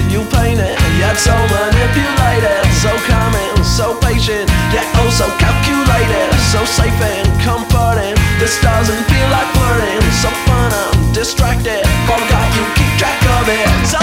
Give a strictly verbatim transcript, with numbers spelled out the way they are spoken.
you painted, yet so manipulated, so calming, so patient, yet oh so calculated, so safe and comforting. This doesn't feel like flirting, so fun I'm distracted, forgot you keep track of it. So